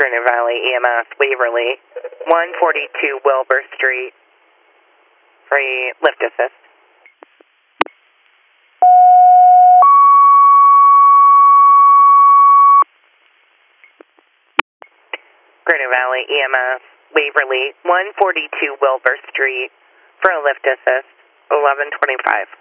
Greater Valley EMS, Waverly, 142 Wilbur Street, free lift assist. Greater Valley EMS, Waverly, 142 Wilbur Street, for a lift assist, 1125.